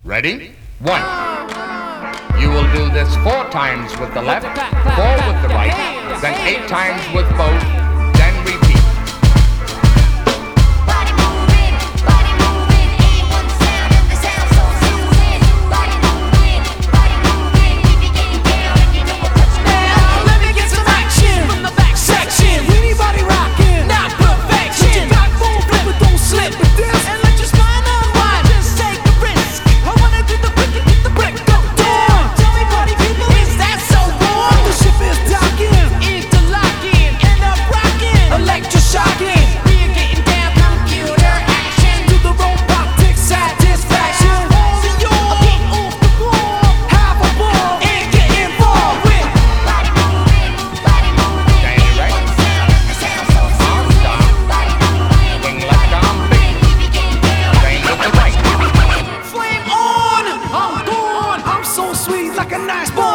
Ready? 1. You will do this 4 times with the left, 4 with the right, then 8 times with both, then repeat. Body moving, A1 sound and the sound so soothing. Body moving, keep it getting down if you know what you Now let me get some action from the back section. Anybody rocking, not perfection. Backbone flip it, don't slip with this, and let your spine unwind. Just take a risk. I wanna do the wicked, get the brick go down. Tell me, party people, is that so warm? The ship is docking, interlocking, end up rocking, electroshocking. We're getting down, computer action to the robotic satisfaction. So you're get off the wall, have a ball, and get involved with. Body moving, Stand it right. A1 sound and the sound so Arms soothing. down. Body moving, Wing left arm big. keep it getting down. Same with the right. Flame on! I'm gone! I'm so sweet like a nice boy.